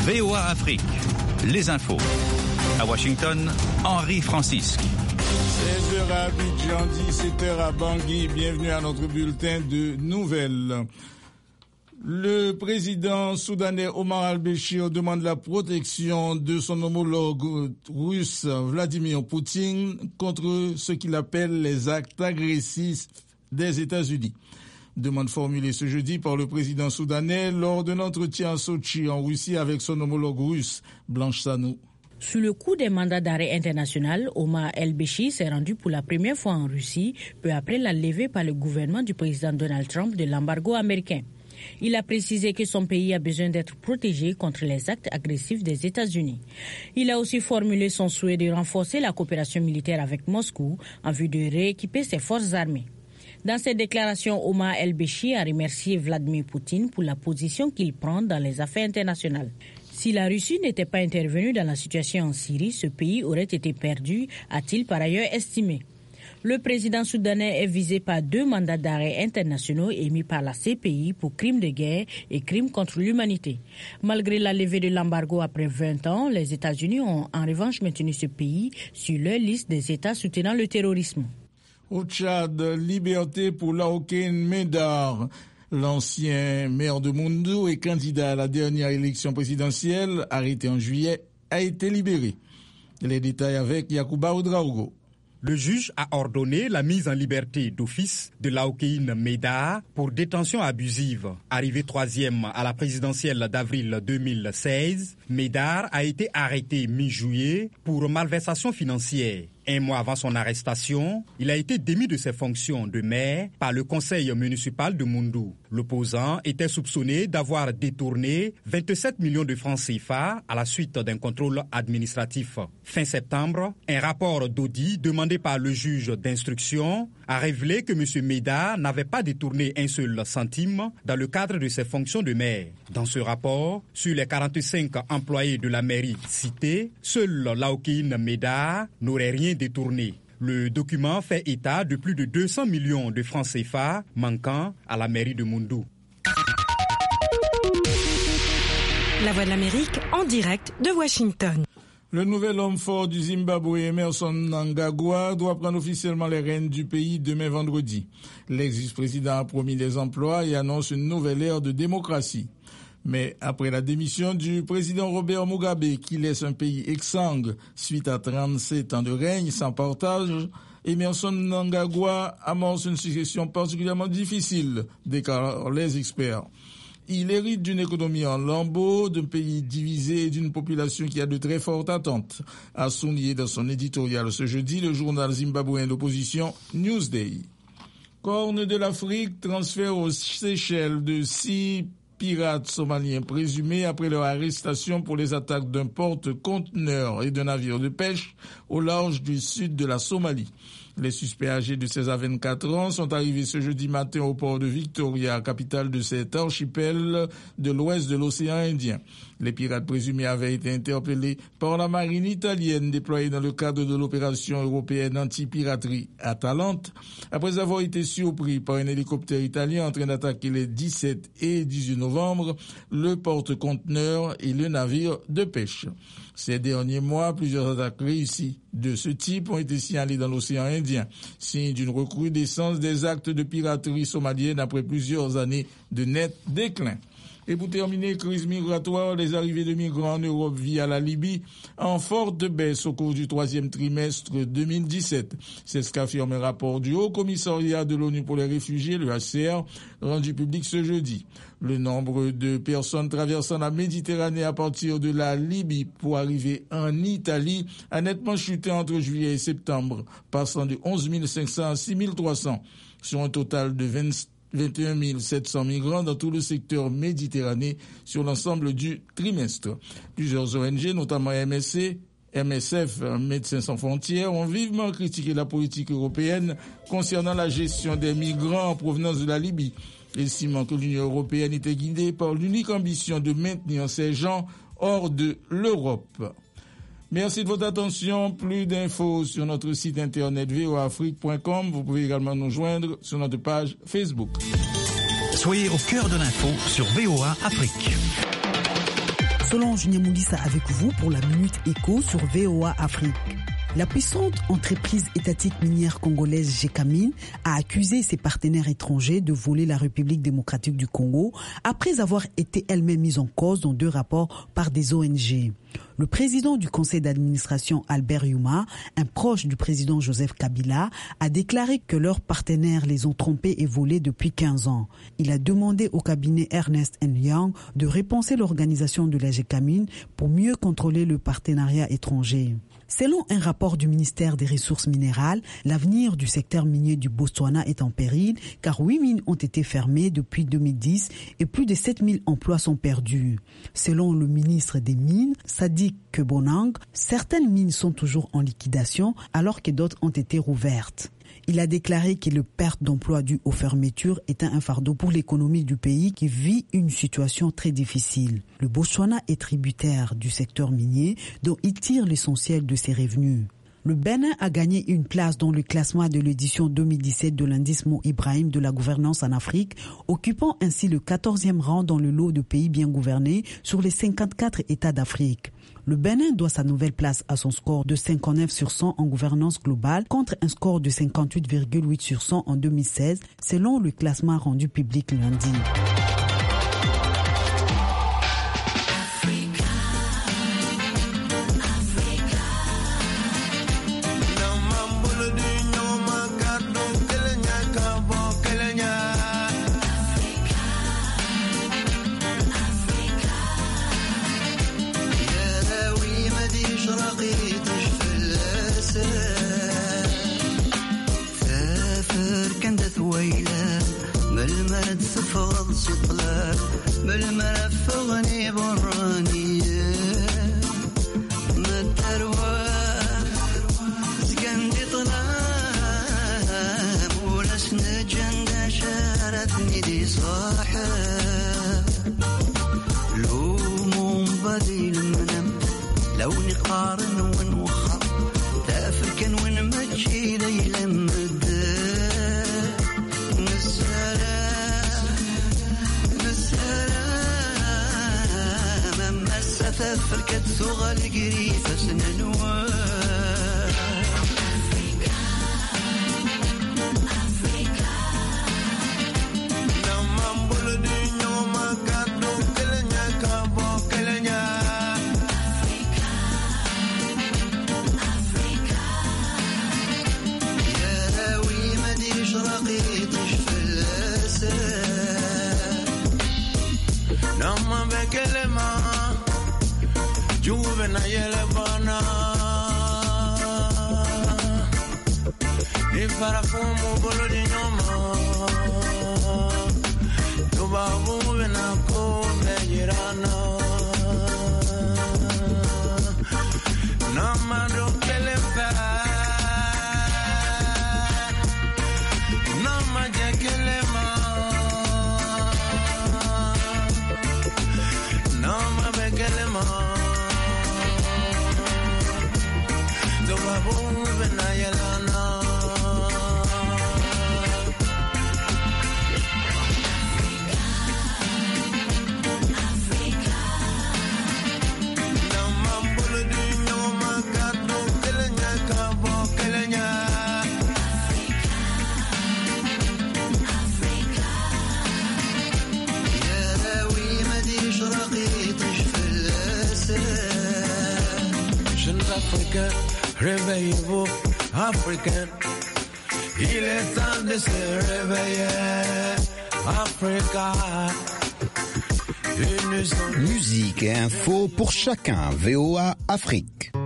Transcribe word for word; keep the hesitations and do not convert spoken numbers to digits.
V O A Afrique, les infos. À Washington, Henri Francisque. seize heures à Abidjan, dix-sept heures à Bangui. Bienvenue à notre bulletin de nouvelles. Le président soudanais Omar al-Béchir demande la protection de son homologue russe Vladimir Poutine contre ce qu'il appelle les actes agressifs des États-Unis. Demande formulée ce jeudi par le président soudanais lors d'un entretien à Sochi en Russie avec son homologue russe Blanche Sanou. Sous le coup des mandats d'arrêt international, Omar el-Béchir s'est rendu pour la première fois en Russie, peu après la levée par le gouvernement du président Donald Trump de l'embargo américain. Il a précisé que son pays a besoin d'être protégé contre les actes agressifs des États-Unis. Il a aussi formulé son souhait de renforcer la coopération militaire avec Moscou en vue de rééquiper ses forces armées. Dans ses déclarations, Omar el-Béchir a remercié Vladimir Poutine pour la position qu'il prend dans les affaires internationales. Si la Russie n'était pas intervenue dans la situation en Syrie, ce pays aurait été perdu, a-t-il par ailleurs estimé. Le président soudanais est visé par deux mandats d'arrêt internationaux émis par la C P I pour crimes de guerre et crimes contre l'humanité. Malgré la levée de l'embargo après vingt ans, les États-Unis ont en revanche maintenu ce pays sur leur liste des États soutenant le terrorisme. Au Tchad, liberté pour Laokéine Médard. L'ancien maire de Moundou et candidat à la dernière élection présidentielle, arrêté en juillet, a été libéré. Les détails avec Yacouba Oudraogo. Le juge a ordonné la mise en liberté d'office de Laokéine Médard pour détention abusive. Arrivé troisième à la présidentielle d'avril deux mille seize, Médard a été arrêté mi-juillet pour malversation financière. Un mois avant son arrestation, il a été démis de ses fonctions de maire par le conseil municipal de Moundou. L'opposant était soupçonné d'avoir détourné vingt-sept millions de francs C F A à la suite d'un contrôle administratif. Fin septembre, un rapport d'audit demandé par le juge d'instruction a révélé que M. Médard n'avait pas détourné un seul centime dans le cadre de ses fonctions de maire. Dans ce rapport, sur les quarante-cinq employés de la mairie cités, seul Laokéine Médard n'aurait rien détourné. Le document fait état de plus de deux cents millions de francs C F A manquant à la mairie de Moundou. La Voix de l'Amérique en direct de Washington. Le nouvel homme fort du Zimbabwe, Emmerson Mnangagwa, doit prendre officiellement les rênes du pays demain vendredi. L'ex-vice-président a promis des emplois et annonce une nouvelle ère de démocratie. Mais après la démission du président Robert Mugabe, qui laisse un pays exsangue suite à trente-sept ans de règne sans partage, Emmerson Mnangagwa amorce une succession particulièrement difficile, déclarent les experts. Il hérite d'une économie en lambeaux, d'un pays divisé et d'une population qui a de très fortes attentes, a souligné dans son éditorial ce jeudi le journal zimbabwéen d'opposition Newsday. Corne de l'Afrique, transfert aux Seychelles de six pirates somaliens présumés après leur arrestation pour les attaques d'un porte-conteneur et d'un navire de pêche au large du sud de la Somalie. Les suspects âgés de seize à vingt-quatre ans sont arrivés ce jeudi matin au port de Victoria, capitale de cet archipel de l'ouest de l'océan Indien. Les pirates présumés avaient été interpellés par la marine italienne déployée dans le cadre de l'opération européenne anti-piraterie Atalante, après avoir été surpris par un hélicoptère italien en train d'attaquer les dix-sept et dix-huit novembre le porte-conteneur et le navire de pêche. Ces derniers mois, plusieurs attaques réussies de ce type ont été signalées dans l'océan Indien, signe d'une recrudescence des actes de piraterie somalienne après plusieurs années de net déclin. Et pour terminer, crise migratoire, les arrivées de migrants en Europe via la Libye en forte baisse au cours du troisième trimestre deux mille dix-sept. C'est ce qu'affirme un rapport du Haut Commissariat de l'ONU pour les réfugiés, le H C R, rendu public ce jeudi. Le nombre de personnes traversant la Méditerranée à partir de la Libye pour arriver en Italie a nettement chuté entre juillet et septembre, passant de onze mille cinq cents à six mille trois cents, sur un total de vingt vingt et un mille sept cents migrants dans tout le secteur méditerranéen sur l'ensemble du trimestre. Plusieurs O N G, notamment M S C, M S F, Médecins sans frontières, ont vivement critiqué la politique européenne concernant la gestion des migrants en provenance de la Libye, estimant que l'Union européenne était guidée par l'unique ambition de maintenir ces gens hors de l'Europe. Merci de votre attention. Plus d'infos sur notre site internet v o a afrique point com. Vous pouvez également nous joindre sur notre page Facebook. Soyez au cœur de l'info sur V O A Afrique. Solange Nyamoulissa avec vous pour la Minute Éco sur V O A Afrique. La puissante entreprise étatique minière congolaise Gécamine a accusé ses partenaires étrangers de voler la République démocratique du Congo après avoir été elle-même mise en cause dans deux rapports par des O N G. Le président du conseil d'administration Albert Yuma, un proche du président Joseph Kabila, a déclaré que leurs partenaires les ont trompés et volés depuis quinze ans. Il a demandé au cabinet Ernst and Young de repenser l'organisation de la Gécamine pour mieux contrôler le partenariat étranger. Selon un rapport du ministère des Ressources minérales, l'avenir du secteur minier du Botswana est en péril car huit mines ont été fermées depuis deux mille dix et plus de sept mille emplois sont perdus. Selon le ministre des Mines, Sadiq Kebonang, certaines mines sont toujours en liquidation alors que d'autres ont été rouvertes. Il a déclaré que le perte d'emploi due aux fermetures était un fardeau pour l'économie du pays qui vit une situation très difficile. Le Botswana est tributaire du secteur minier dont il tire l'essentiel de ses revenus. Le Bénin a gagné une place dans le classement de l'édition deux mille dix-sept de l'indice Mo Ibrahim de la gouvernance en Afrique, occupant ainsi le quatorzième rang dans le lot de pays bien gouvernés sur les cinquante-quatre États d'Afrique. Le Bénin doit sa nouvelle place à son score de cinquante-neuf sur cent en gouvernance globale contre un score de cinquante-huit virgule huit sur cent en deux mille seize, selon le classement rendu public lundi. لو نقارن ونوخر تافركن ونمشي ليلة مدى نسلام نسلام أما السفافركت ثغى القريفة سننوار Juvena yelebana ni farafumu bolo di nyoma tubabu bena ko mejirana namado kelefa namaje kelema namabe kelema Réveillez-vous, Africains, il est temps de se réveiller, Africa. Musique et info pour chacun, V O A Afrique.